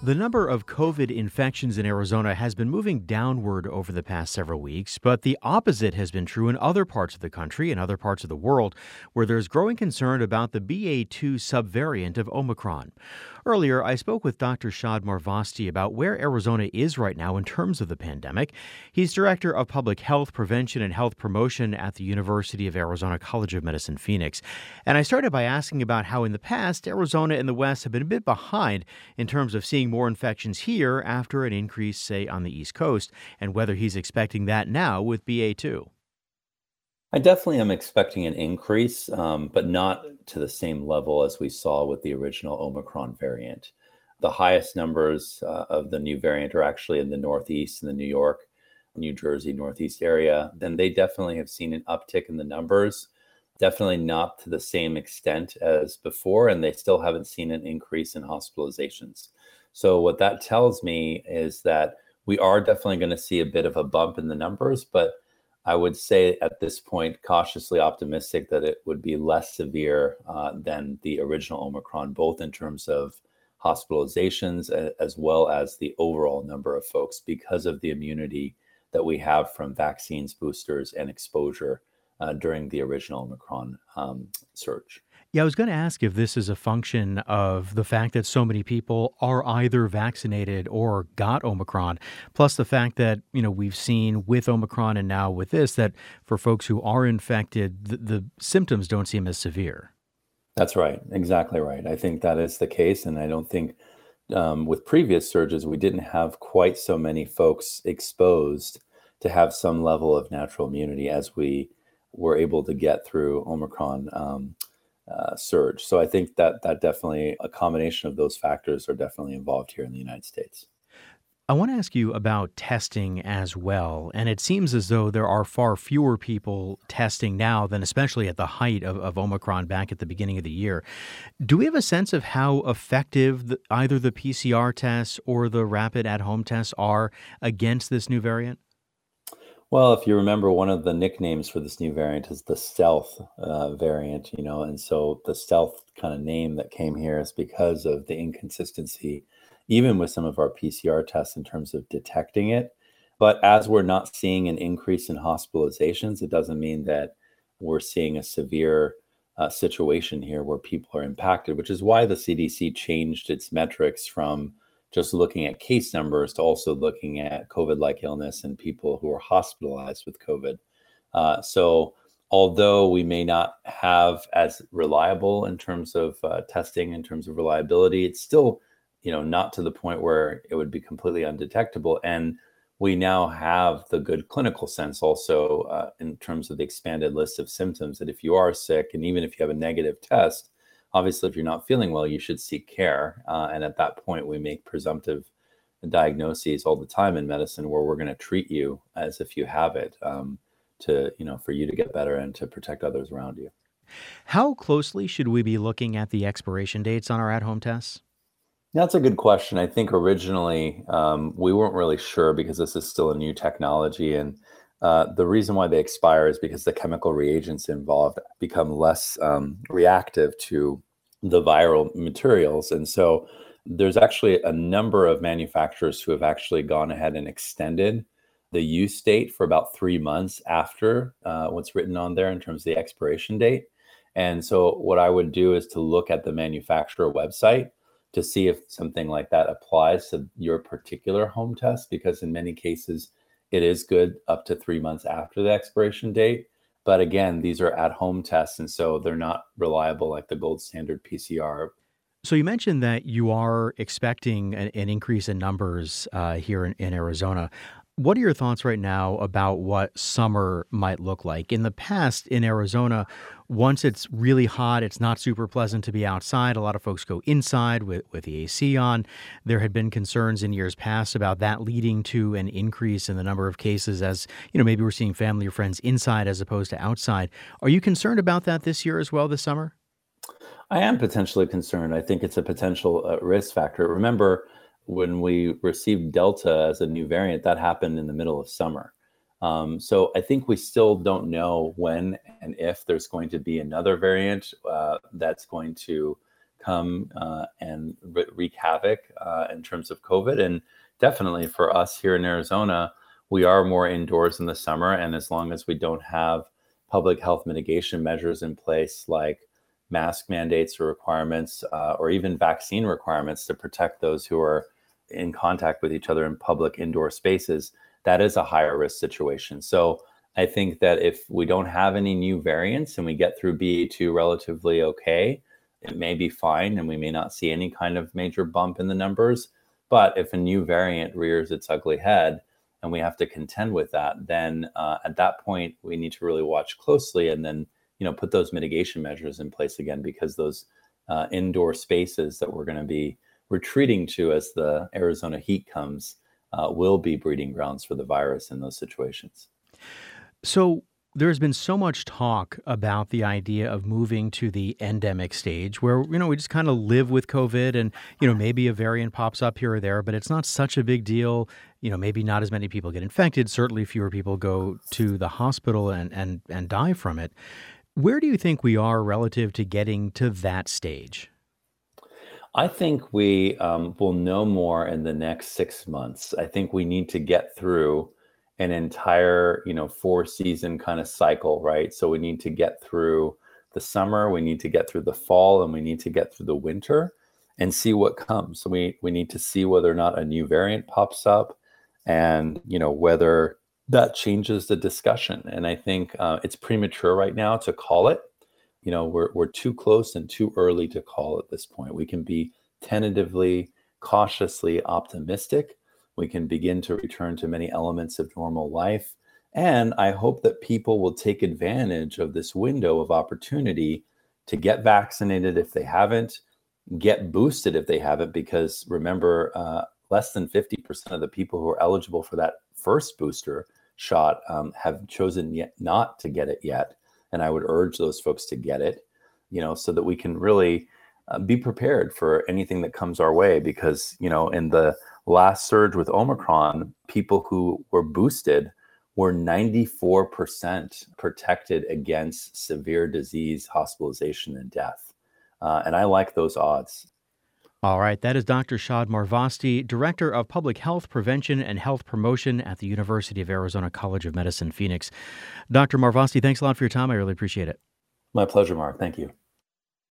The number of COVID infections in Arizona has been moving downward over the past several weeks, but the opposite has been true in other parts of the country and other parts of the world, where there's growing concern about the BA2 subvariant of Omicron. Earlier, I spoke with Dr. Shad Marvasti about where Arizona is right now in terms of the pandemic. He's Director of Public Health Prevention and Health Promotion at the University of Arizona College of Medicine, Phoenix. And I started by asking about how in the past, Arizona and the West have been a bit behind in terms of seeing more infections here after an increase, say, on the East Coast, and whether he's expecting that now with BA2. I definitely am expecting an increase, but not to the same level as we saw with the original Omicron variant. The highest numbers of the new variant are actually in the Northeast, in the New York, New Jersey, Northeast area. Then they definitely have seen an uptick in the numbers, definitely not to the same extent as before, and they still haven't seen an increase in hospitalizations. So what that tells me is that we are definitely going to see a bit of a bump in the numbers, but I would say at this point, cautiously optimistic that it would be less severe than the original Omicron, both in terms of hospitalizations as well as the overall number of folks because of the immunity that we have from vaccines, boosters, and exposure during the original Omicron surge. Yeah, I was going to ask if this is a function of the fact that so many people are either vaccinated or got Omicron, plus the fact that, we've seen with Omicron and now with this, that for folks who are infected, the symptoms don't seem as severe. That's right. Exactly right. I think that is the case. And I don't think with previous surges, we didn't have quite so many folks exposed to have some level of natural immunity as we were able to get through Omicron surge. So I think that definitely a combination of those factors are definitely involved here in the United States. I want to ask you about testing as well. And it seems as though there are far fewer people testing now than especially at the height of Omicron back at the beginning of the year. Do we have a sense of how effective either the PCR tests or the rapid at-home tests are against this new variant? Well, if you remember, one of the nicknames for this new variant is the stealth variant, and so the stealth kind of name that came here is because of the inconsistency, even with some of our PCR tests in terms of detecting it. But as we're not seeing an increase in hospitalizations, it doesn't mean that we're seeing a severe situation here where people are impacted, which is why the CDC changed its metrics from just looking at case numbers to also looking at COVID-like illness and people who are hospitalized with COVID. So although we may not have as reliable in terms of testing, in terms of reliability, it's still, not to the point where it would be completely undetectable. And we now have the good clinical sense also in terms of the expanded list of symptoms that if you are sick, and even if you have a negative test, obviously, if you're not feeling well, you should seek care. And at that point, we make presumptive diagnoses all the time in medicine where we're going to treat you as if you have it for you to get better and to protect others around you. How closely should we be looking at the expiration dates on our at-home tests? That's a good question. I think originally we weren't really sure because this is still a new technology. And the reason why they expire is because the chemical reagents involved become less reactive to the viral materials. And so there's actually a number of manufacturers who have actually gone ahead and extended the use date for about 3 months after what's written on there in terms of the expiration date. And so what I would do is to look at the manufacturer website to see if something like that applies to your particular home test, because in many cases, it is good up to 3 months after the expiration date. But again, these are at-home tests, and so they're not reliable like the gold standard PCR. So you mentioned that you are expecting an increase in numbers here in Arizona. What are your thoughts right now about what summer might look like? In the past in Arizona, once it's really hot, it's not super pleasant to be outside. A lot of folks go inside with the AC on. There had been concerns in years past about that leading to an increase in the number of cases as, maybe we're seeing family or friends inside as opposed to outside. Are you concerned about that this year as well, this summer? I am potentially concerned. I think it's a potential risk factor. Remember, when we received Delta as a new variant, that happened in the middle of summer. So I think we still don't know when and if there's going to be another variant that's going to come and wreak havoc in terms of COVID. And definitely for us here in Arizona, we are more indoors in the summer. And as long as we don't have public health mitigation measures in place, like mask mandates or requirements, or even vaccine requirements to protect those who are in contact with each other in public indoor spaces, that is a higher risk situation. So I think that if we don't have any new variants and we get through BA2 relatively okay, it may be fine and we may not see any kind of major bump in the numbers. But if a new variant rears its ugly head and we have to contend with that, then at that point, we need to really watch closely and then, put those mitigation measures in place again, because those indoor spaces that we're going to be retreating to as the Arizona heat comes will be breeding grounds for the virus in those situations. So there's been so much talk about the idea of moving to the endemic stage where, we just kind of live with COVID and, maybe a variant pops up here or there, but it's not such a big deal. Maybe not as many people get infected. Certainly fewer people go to the hospital and die from it. Where do you think we are relative to getting to that stage? I think we will know more in the next 6 months. I think we need to get through an entire, 4-season kind of cycle, right? So we need to get through the summer, we need to get through the fall, and we need to get through the winter and see what comes. So we need to see whether or not a new variant pops up and, whether that changes the discussion. And I think it's premature right now to call it. We're too close and too early to call at this point. We can be tentatively, cautiously optimistic. We can begin to return to many elements of normal life. And I hope that people will take advantage of this window of opportunity to get vaccinated if they haven't, get boosted if they haven't, because remember, less than 50% of the people who are eligible for that first booster shot have chosen yet not to get it yet. And I would urge those folks to get it, so that we can really be prepared for anything that comes our way. Because, in the last surge with Omicron, people who were boosted were 94% protected against severe disease, hospitalization, and death. And I like those odds. All right. That is Dr. Shad Marvasti, Director of Public Health Prevention and Health Promotion at the University of Arizona College of Medicine, Phoenix. Dr. Marvasti, thanks a lot for your time. I really appreciate it. My pleasure, Mark. Thank you.